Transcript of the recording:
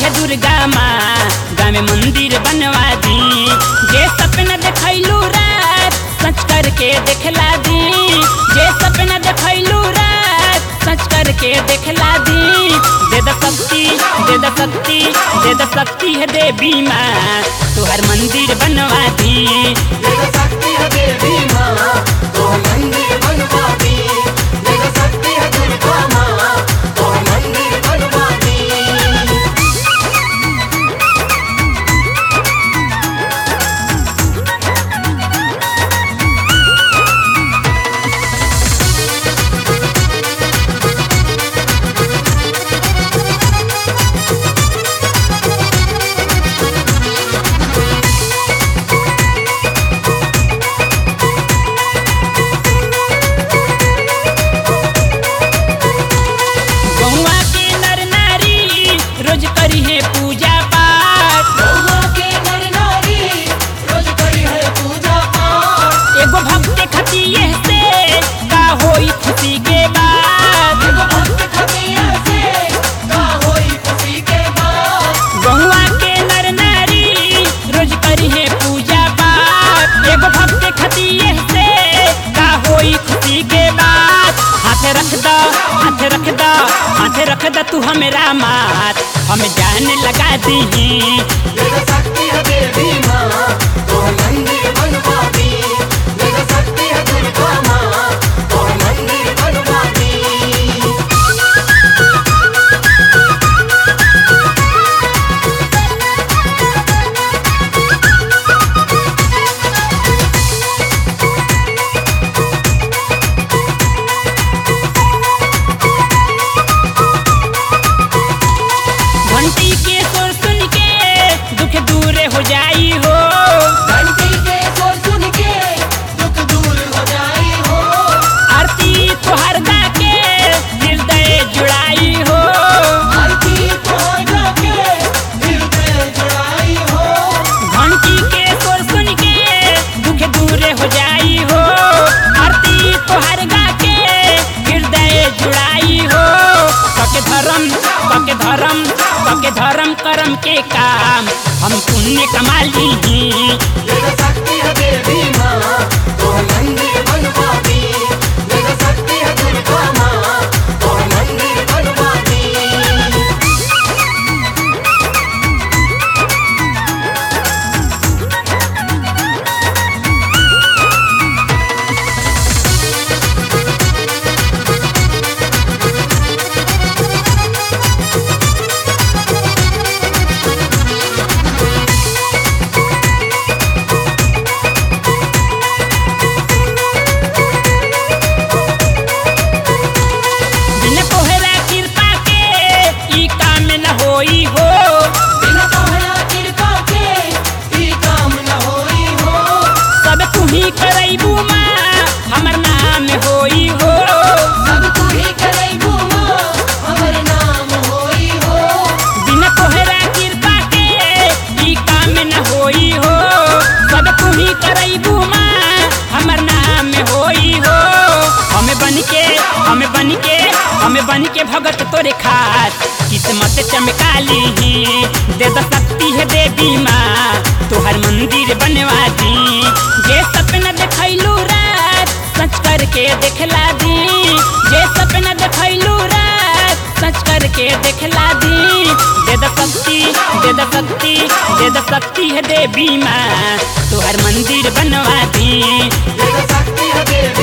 है दुर्गा माँ गाँव मंदिर बनवा दी। जे सपना देखैलू रात सच करके देखला दी। जे सपना देखैलू रात सच करके देखला दी। दे द शक्ति दे द शक्ति दे द शक्ति है देवी माँ तुहर मंदिर बनवा दी। दे द शक्ति है देवी माँ तुहर मंदिर बनवा दी। दे द शक्ति है दुर्गा माँ तुहर मंदिर बनवा दी। रोज करी है पूजा पाठ। गौवा के नर नारी रोज करी है पूजा पाठ। एगो भक्त खतिये से का होई खुशी के बाद। एगो भक्त खतिये से का होई खुशी के बाद। गौवा के नर नारी रोज करी है पूजा पाठ। एगो भक्त खतिये से का होई खुशी के बाद। हाथ रख द हाथ रख द हाथ रख द तू हमेरा मात हम जान लगा दी। दे द शक्ति है देवी माँ तुहर मंदिर बनवा दी। दे द शक्ति है दुर्गा माँ तुहर मंदिर बनवा दी। घंटी के सुर सुन के दुख दूर हो जाई हो। घंटी के सुर सुन के दुख दूर हो जाई हो। आरती तोहर गा के हृदय जुड़ाई हो। आरती तोहर गा के हृदय जुड़ाई हो। घंटी के सुर सुन के दुख दूर हो जाई हो। आरती तोहर गा के हृदय जुड़ाई हो। पके धर्म करम के काम हम पुण्य कमा ली। दे द शक्ति है देवी माँ तुहर मंदिर बनवा दी। दे द शक्ति है दुर्गा माँ तुहर मंदिर बनवा दी। बिन तोहरा कृपा के ई काम न होई हो। बिन तोहरा कृपा के ई काम न होई हो। सब तू ही करैबू माँ हमर नाम होई हो। सब तू ही करैबू माँ हमर नाम होई हो। बिन तोहरा कृपा के ई काम न होई हो। सब तू ही करैबू माँ हमर नाम होई हो। हमें बन के भगत तोरे खास किस्मत चमका ली। दे द शक्ति है देवी माँ तोहर मंदिर बनवा दी। जे सपना देखैलू रात सच करके देखला दी। जे सपना देखैलू रात सच करके देखला दी। दे द शक्ति दे द शक्ति दे द शक्ति है देवी माँ तोहर मंदिर बनवा दी। दे द शक्ति है देवी